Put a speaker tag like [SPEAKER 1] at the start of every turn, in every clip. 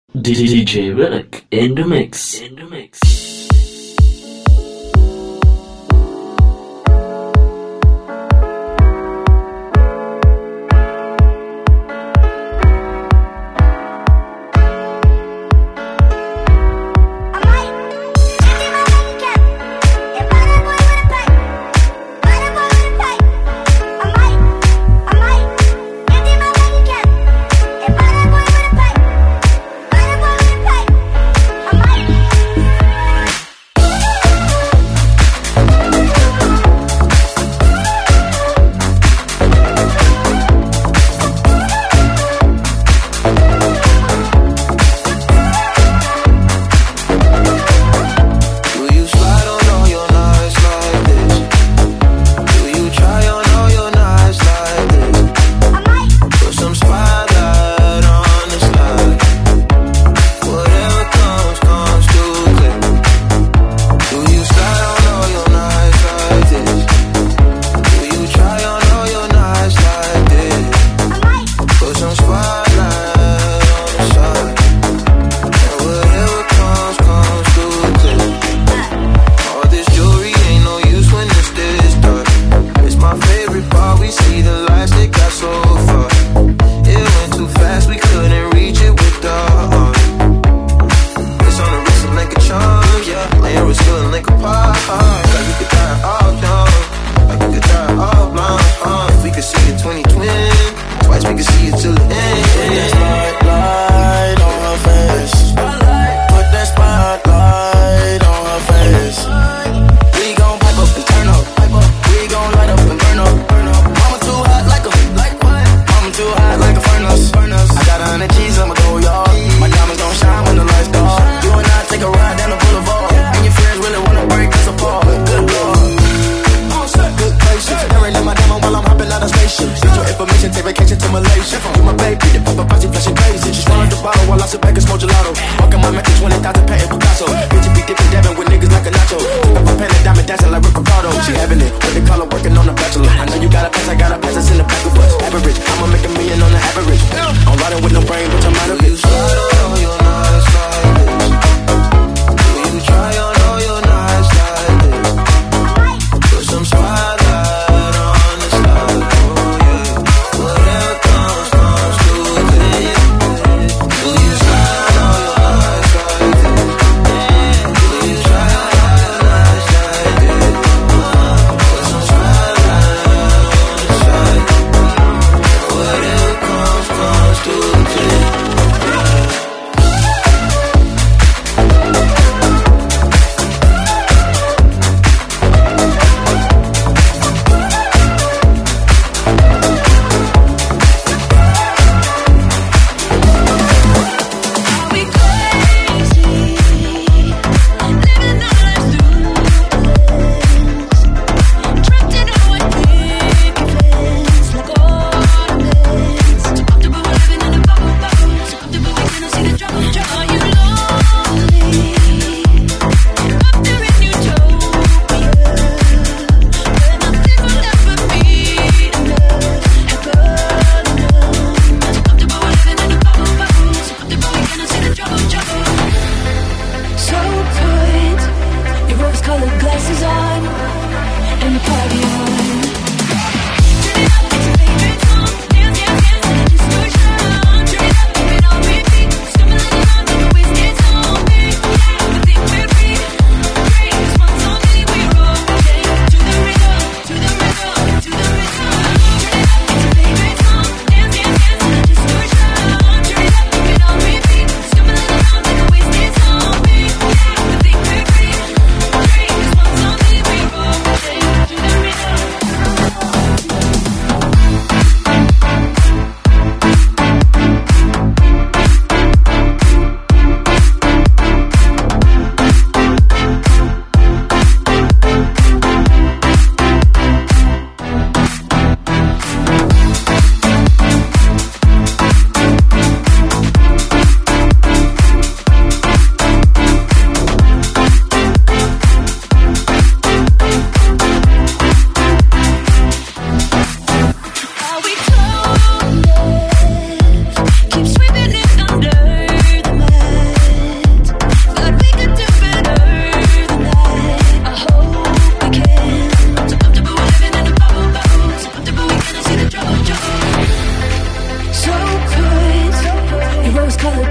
[SPEAKER 1] DJ Rick in the mix.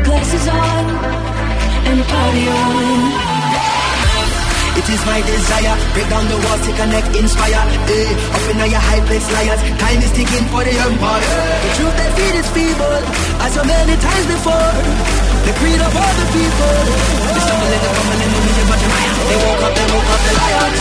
[SPEAKER 2] glasses on and party on.
[SPEAKER 3] It is my desire, break down the walls to connect, inspire. Up in your high place liars, time is ticking for the empire. The truth they feed is feeble, as so many times before. The creed of all the people, the stumbling, the fumbling, the music, but they woke up, the lions.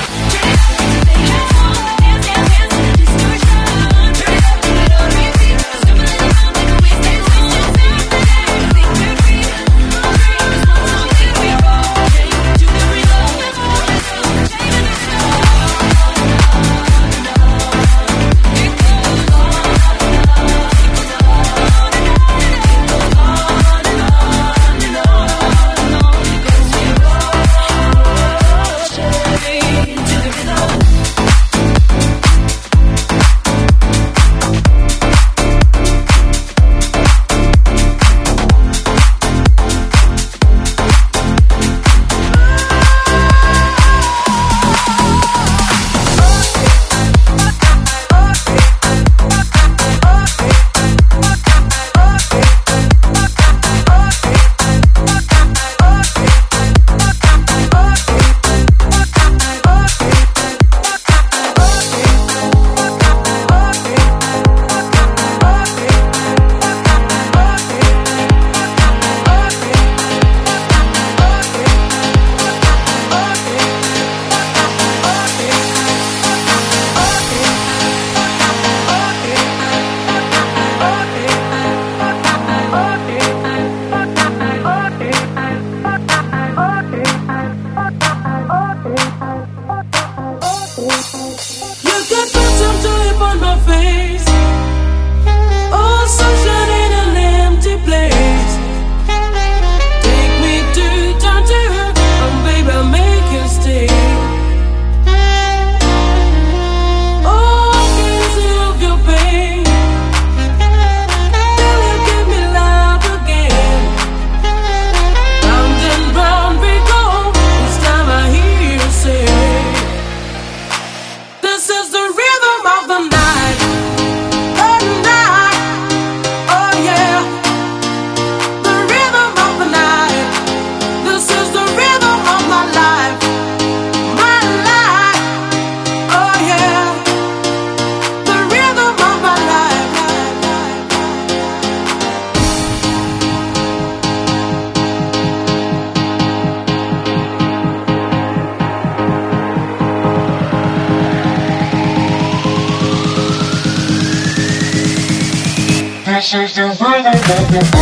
[SPEAKER 4] This is the rhythm of the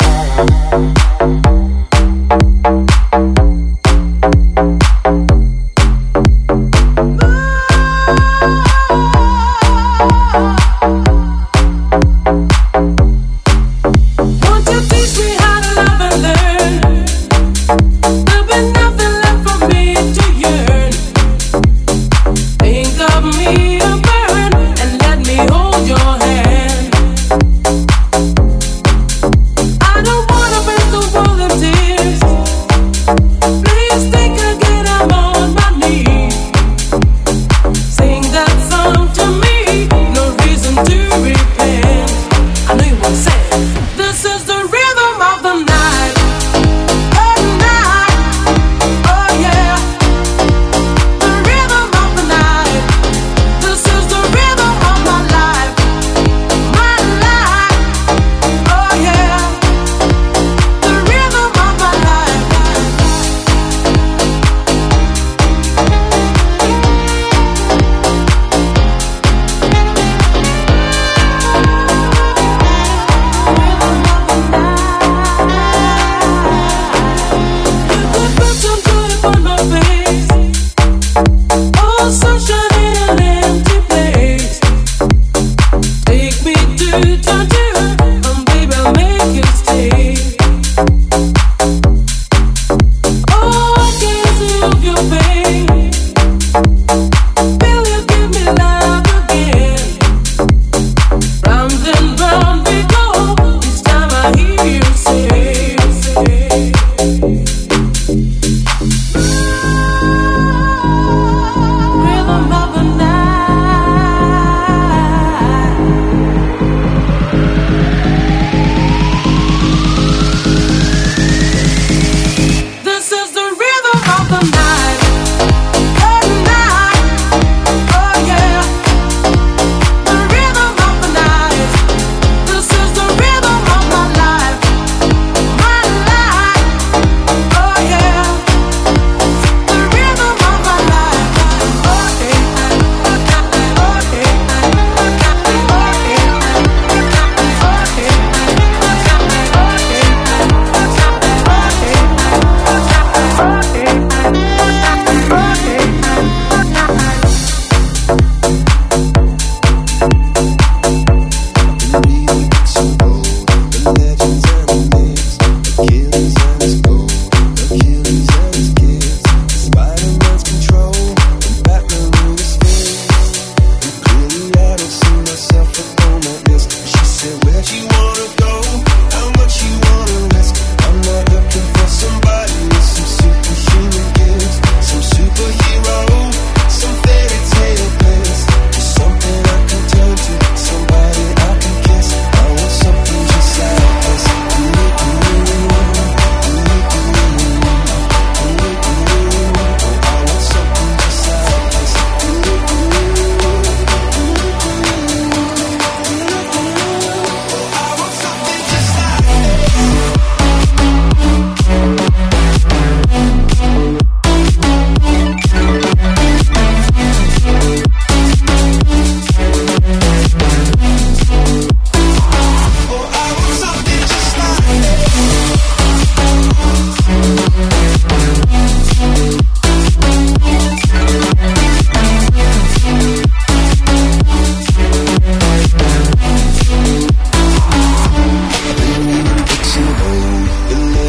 [SPEAKER 4] world.
[SPEAKER 5] I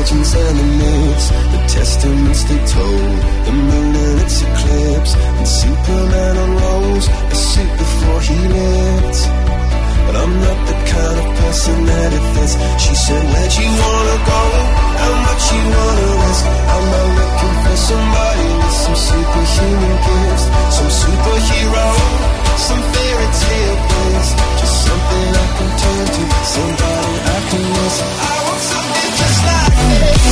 [SPEAKER 5] legends and the myths, the testaments they told, the moon and its eclipse, and Superman unrolls a suit before he lived. But I'm not the kind of person that it fits. She said, where'd you wanna go? How much you wanna risk? I'm not looking for somebody with some superhuman gifts, some superhero, some fairy tale bliss, just something I can turn to, somebody I can miss. I want something just like this.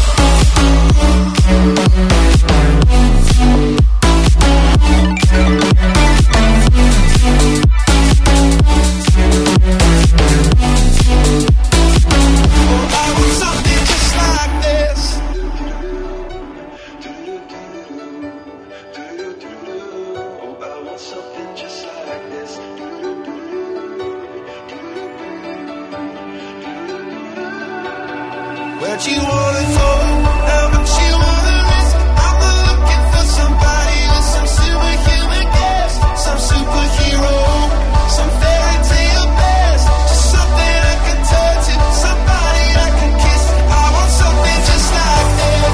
[SPEAKER 5] Where'd you wanna go? How much you wanna risk? I'm not looking for somebody with some superhuman gifts, some superhero, some fairy tale best, just something I can turn to, somebody I can kiss. I want something just like this.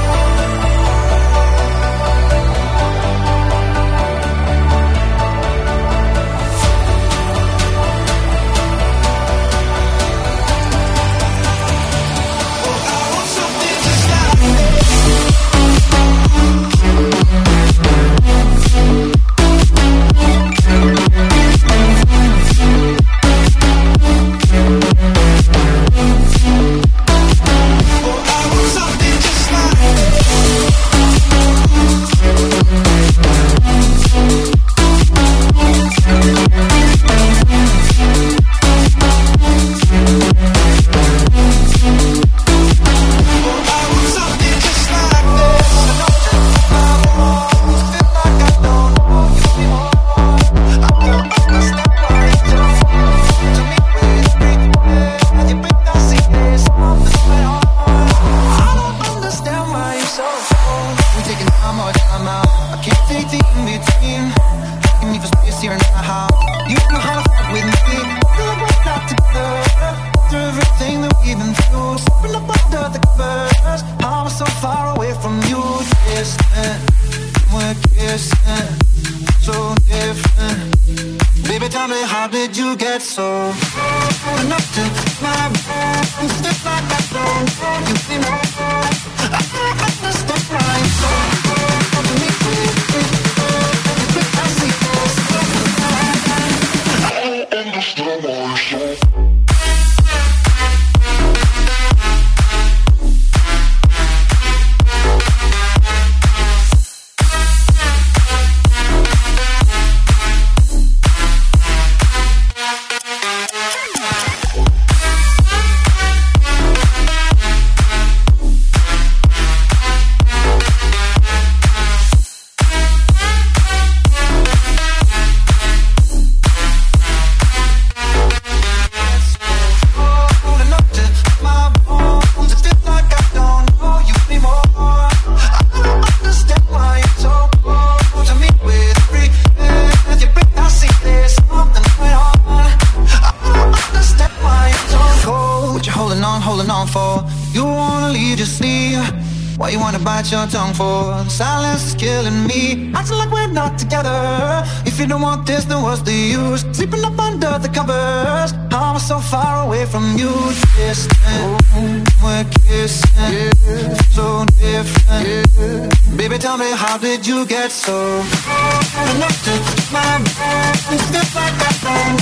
[SPEAKER 3] Your tongue for the silence is killing me. Acting like we're not together. If you don't want this, then what's the use? Sleeping up under the covers. I'm so far away from you. Distant, we're kissing, so different. Baby, tell me, how did you get so connected to my mind? It's just like that thing.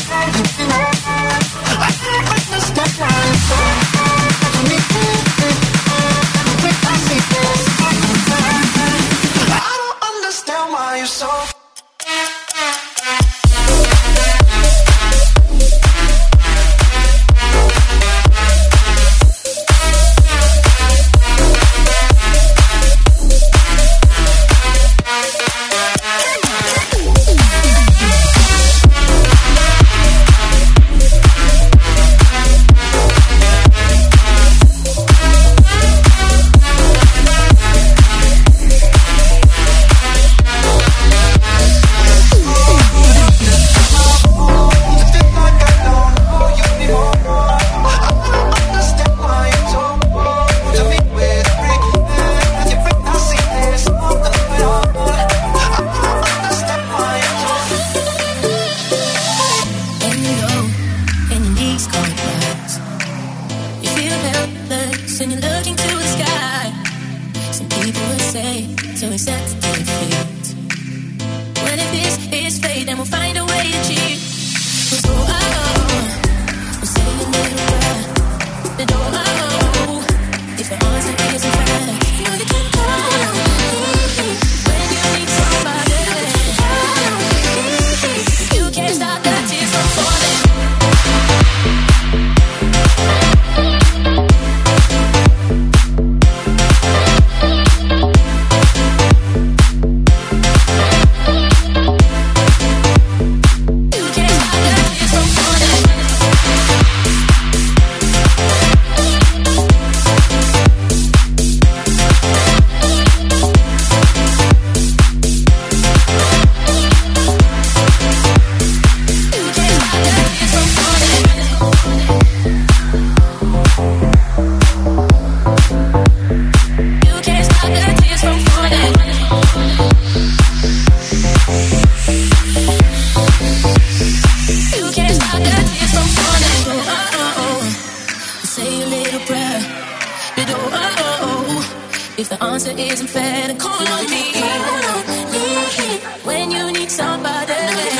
[SPEAKER 3] I can't understand why you're so to me. I see this. I don't understand why you're so.
[SPEAKER 2] looking to the sky. Some people will say, so accept defeat. When if this is fate, then we'll find a way to cheat. So we'll say a little prayer. The door, if the answer isn't fair, you know you can go. When you need somebody, you can't stop the tears from falling. If the answer isn't fair, then call on me. When you need somebody,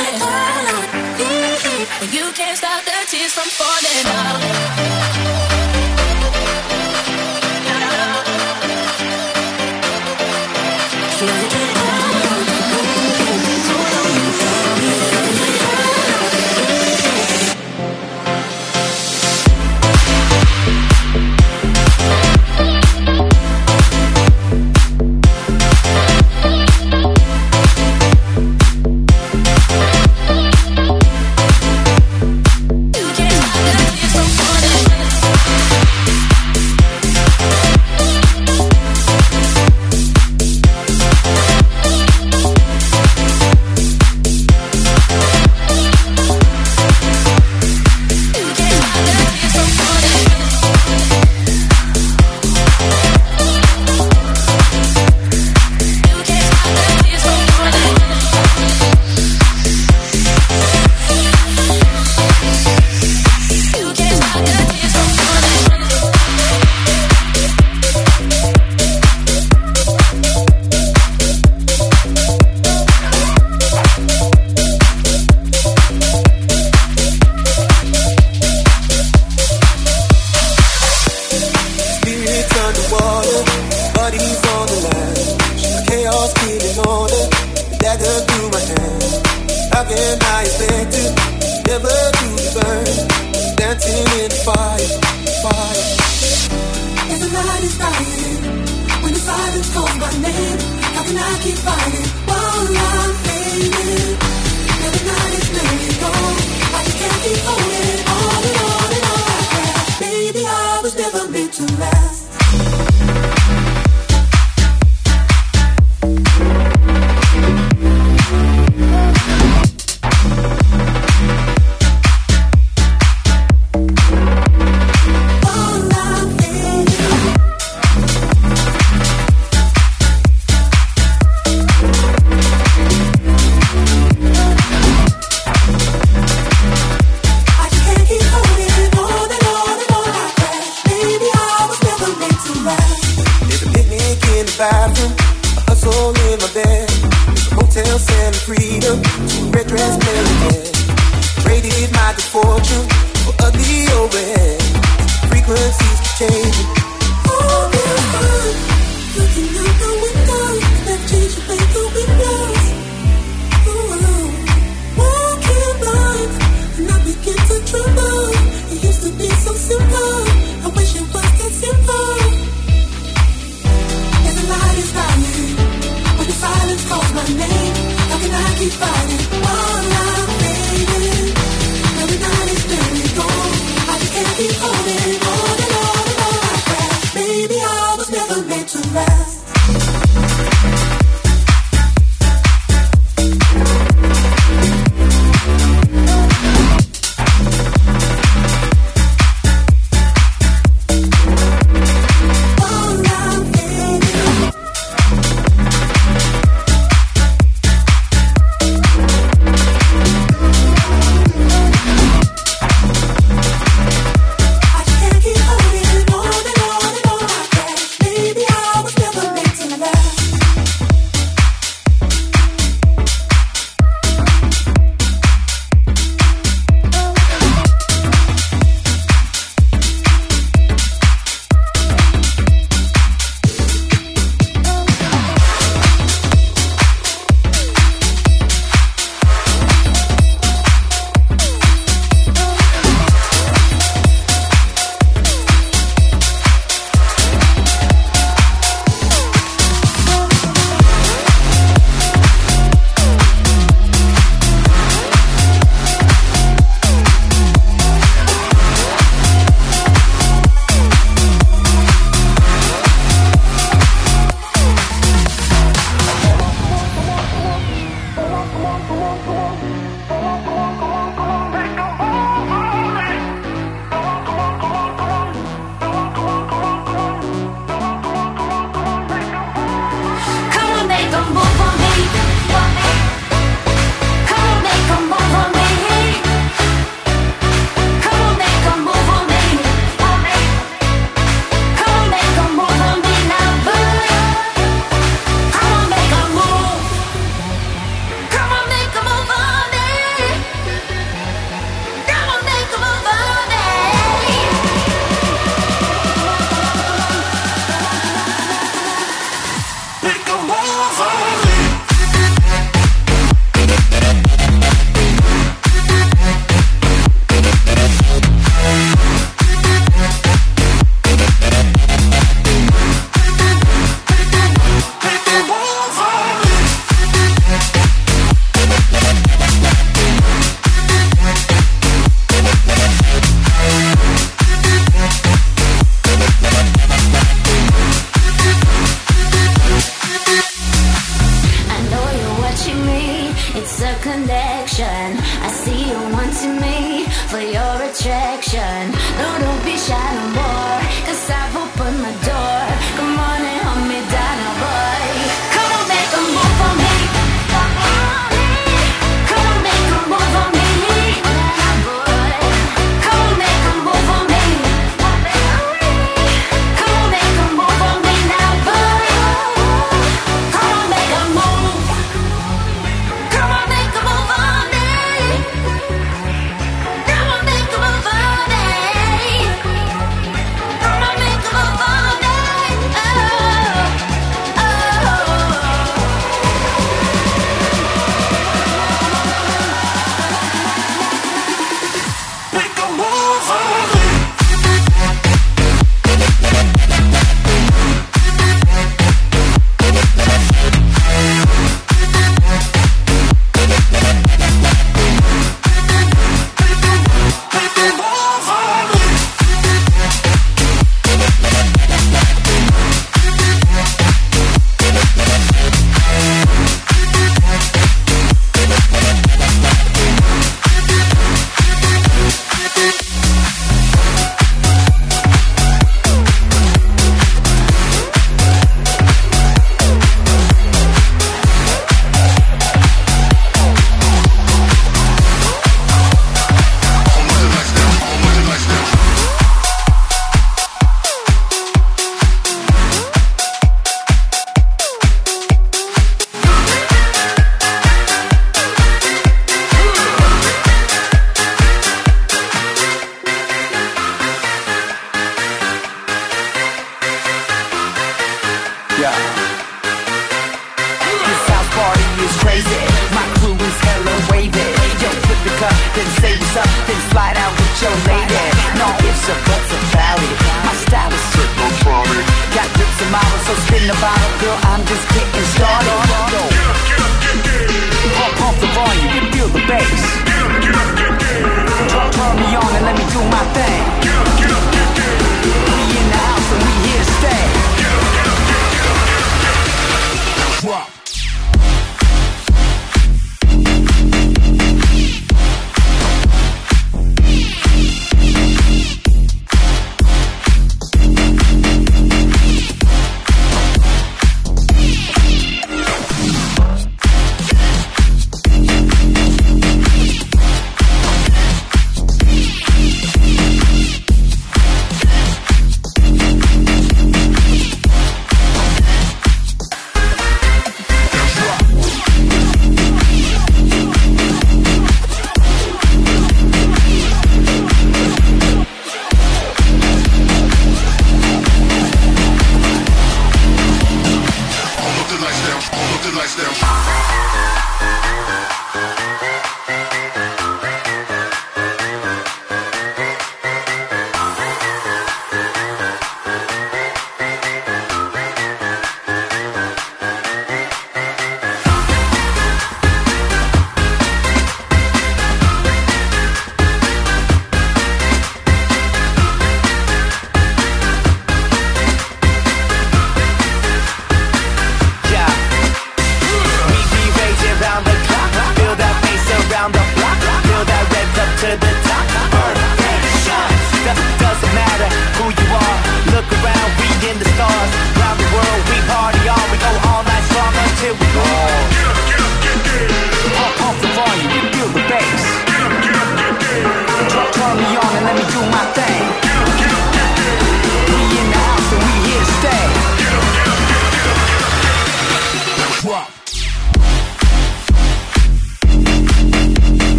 [SPEAKER 2] when you can't stop the tears from falling out. Baby, to me for your attraction. No, don't be shy no more, 'cause I've opened my door. Come on and hold me down now, boy. Come on, make a move for me. Come on, make a move for me, boy. Come on, make a move for me. Come on, make a move for me now, boy. Come on, make a move. Come on, make a move for me. Come on, make a move for me. Come on, make a move for me. Oh,
[SPEAKER 5] Make a move for me.
[SPEAKER 6] This house party is crazy. My crew is hella wavy. Yo, flip the cup, then say what's up, then slide out with your lady. No ifs or buts about it. My style is technotronic. Got grips and models, so spin the bottle, girl. I'm just getting started. Pump the volume, you feel the bass. Turn me on and let me do my thing. We in the house and we here to stay. Drop.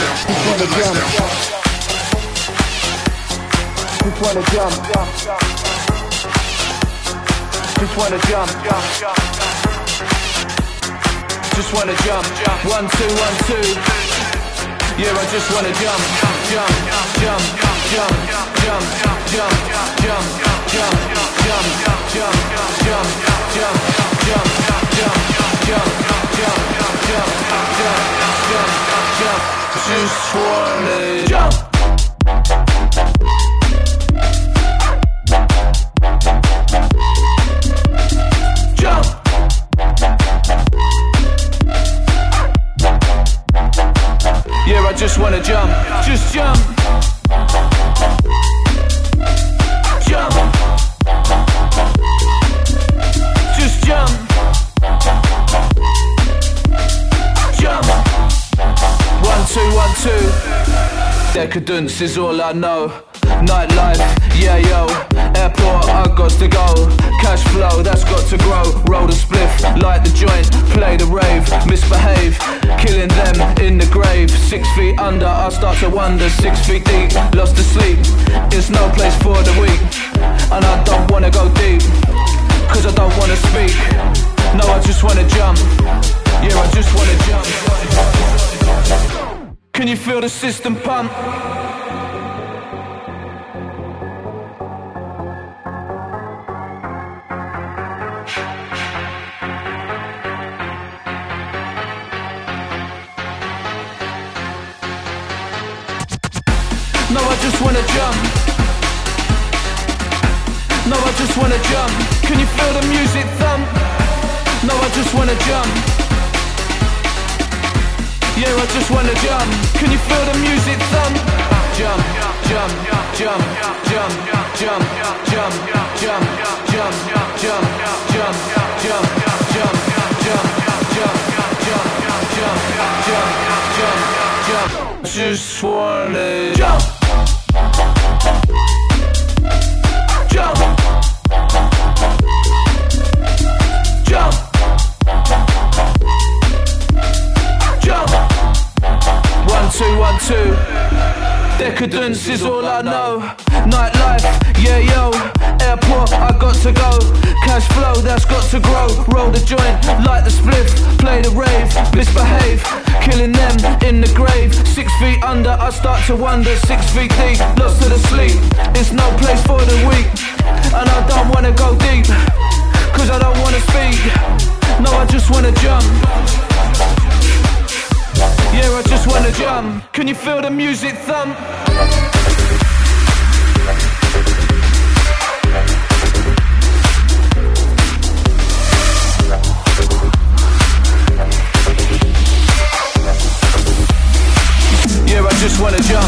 [SPEAKER 7] wanna jump. Just wanna jump. Just wanna jump. 1, 2, 1, 2. Yeah, I just wanna jump, jump, jump, jump, jump, jump, jump, jump, jump, jump, jump, jump, jump, jump, jump. Just wanna jump. Jump. Yeah, I just wanna jump. Just jump. Jump. Just jump. Jump. 1, 2, 1, 2. Decadence is all I know. Nightlife, yeah yo. Airport, I got to go. Cash flow, that's got to grow. Roll the spliff, light the joint, play the rave, misbehave, killing them in the grave. 6 feet under, I start to wonder. 6 feet deep, lost to sleep. It's no place for the weak, and I don't wanna go deep, cause I don't wanna speak. No, I just wanna jump. Yeah, I just wanna jump. Can you feel the system pump? No, I just wanna jump. No, I just wanna jump. Can you feel the music thump? No, I just wanna jump. Yeah, I just wanna jump. Can you feel the music thump? Jump, jump, jump, jump, jump, jump, jump, jump, jump, jump, jump, jump, jump. Just wanna jump. Jump. Jump. Jump. 1, 2, 1, 2. Decadence is all I know. Nightlife, yeah yo. Airport, I got to go. Cash flow, that's got to grow. Roll the joint, light the spliff, play the rave, misbehave, killing them in the grave. 6 feet under, I start to wonder. 6 feet deep, lost to the sleep. It's no place for the weak, and I don't wanna go deep, cause I don't wanna speak. No, I just wanna jump. Yeah, I just wanna jump. Can you feel the music thump? Yeah, I just wanna jump.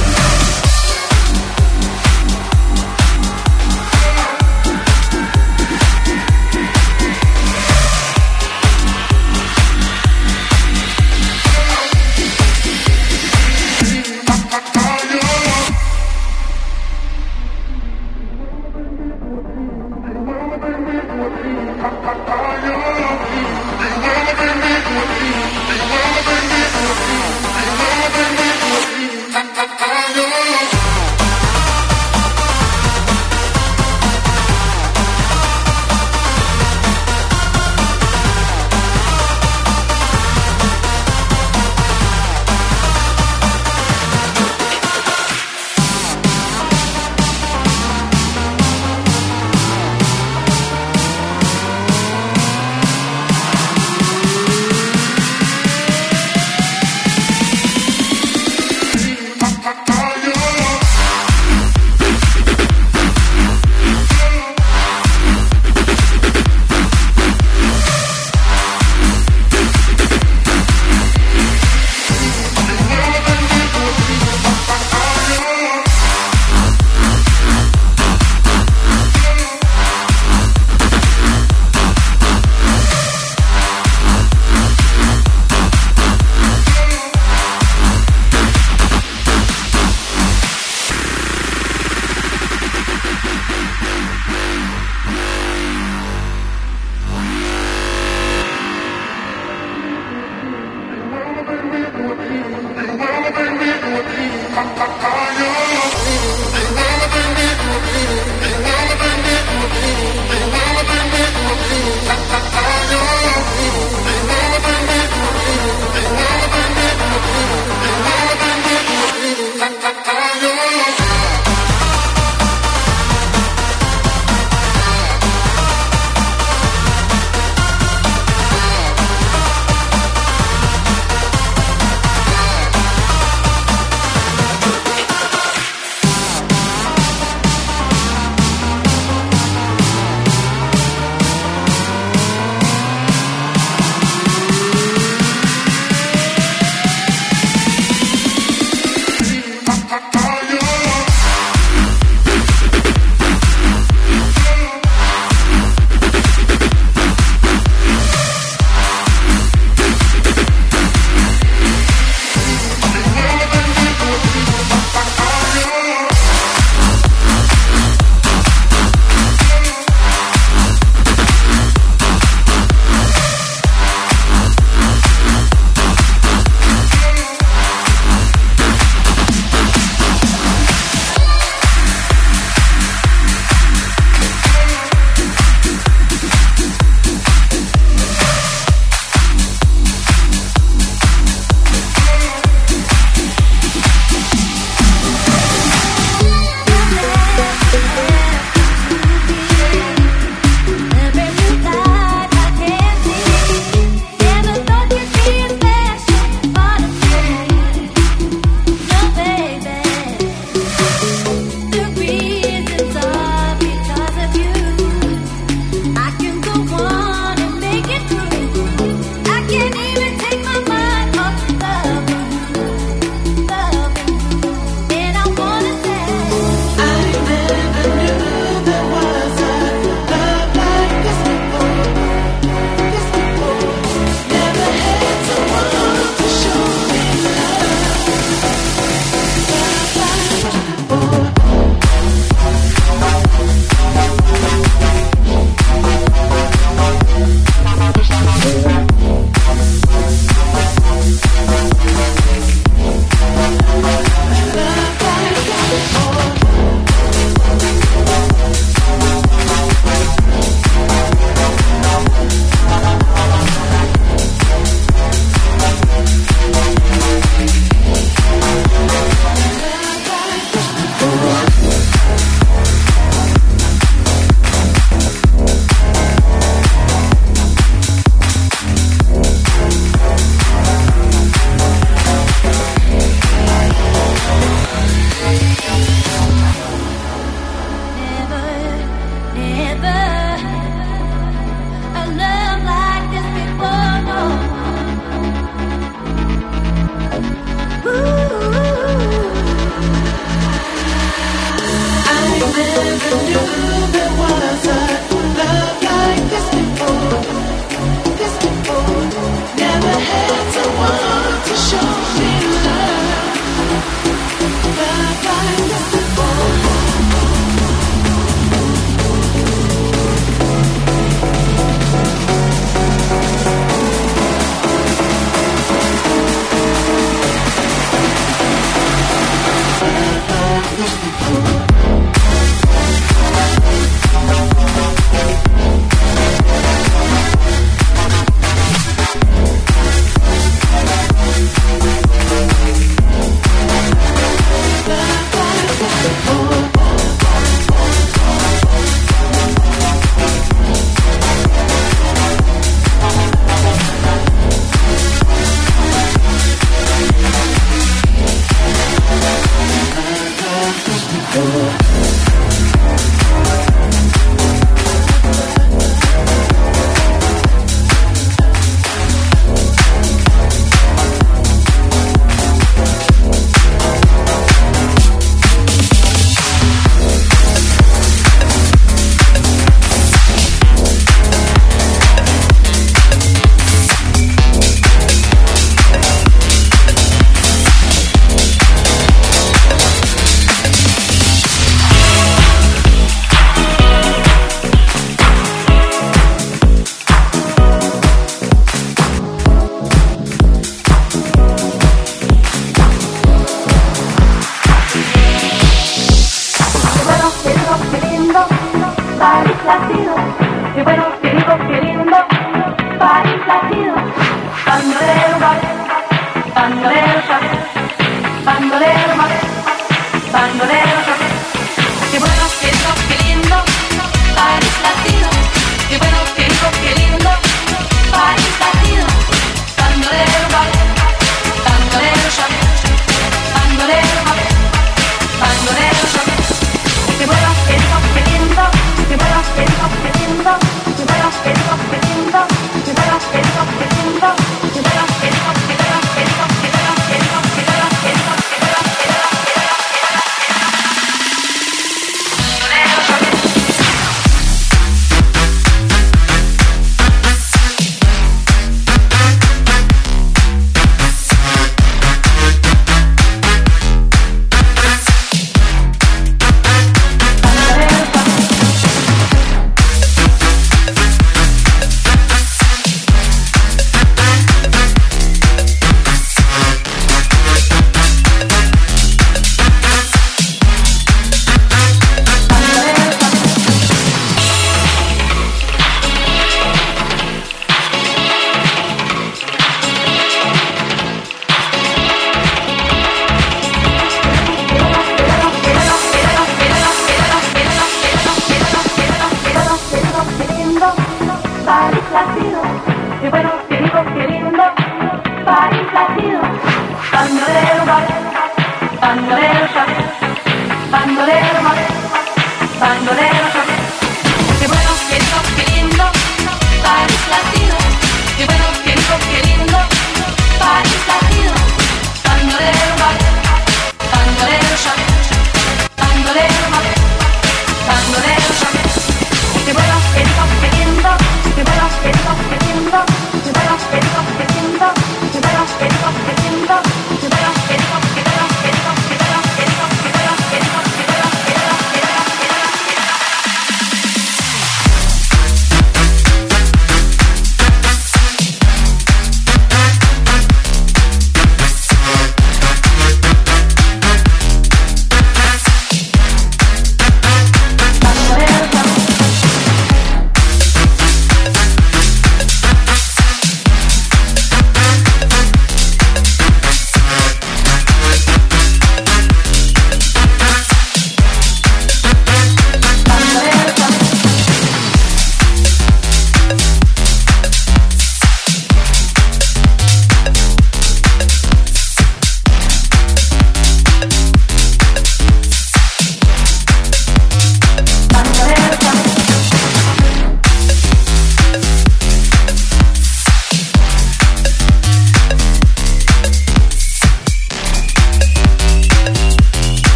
[SPEAKER 8] Dándole